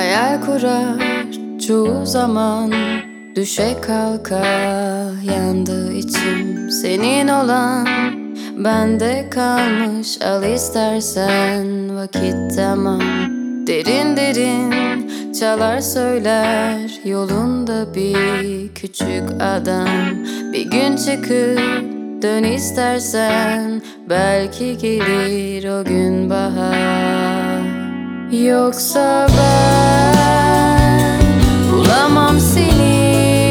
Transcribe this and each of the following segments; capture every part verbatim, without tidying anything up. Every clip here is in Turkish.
Hayal kurar çoğu zaman, düşe kalka yandı içim. Senin olan bende kalmış, al istersen vakit tamam. Derin derin çalar söyler yolunda bir küçük adam. Bir gün çıkıp dön istersen, belki gelir o gün bahar. Yoksa ben bulamam seni,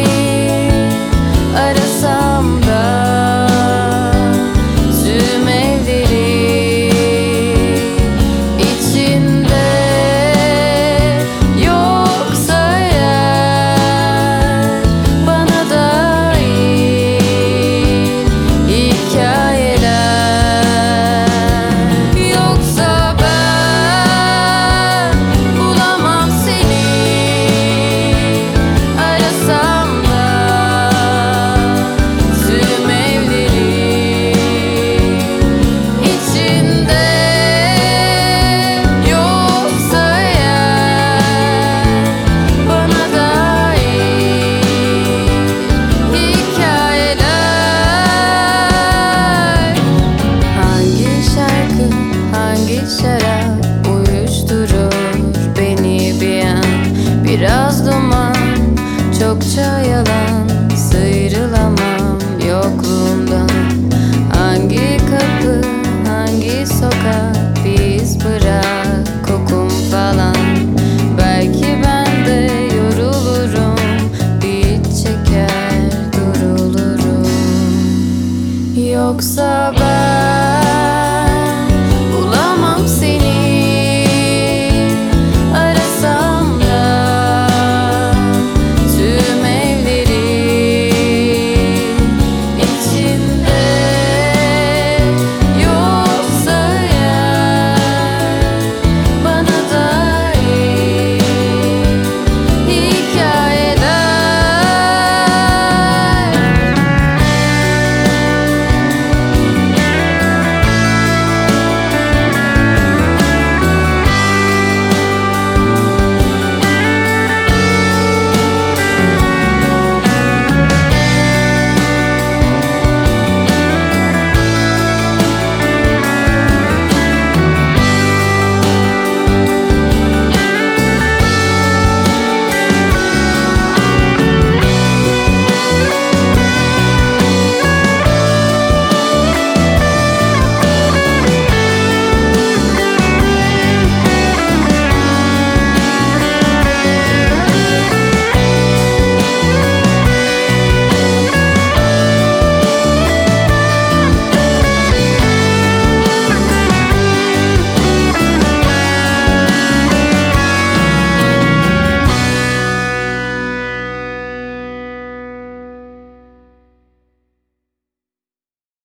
arasam da tüm evleri içinde. Yoksa eğer bana dair hikayeler, yoksa ben bulamam seni, arasam da tüm evleri içinde. Yoksa eğer bana dair hikayeler. Hangi şarkı, hangi şarap uyuşturur beni bir an? Biraz duman, çokça yalan, sıyrılamam yokluğundan. Hangi kapı, hangi sokak, bir iz bırak, kokum falan. Belki ben de yorulurum, bir iç çeker durulurum. Yoksa ben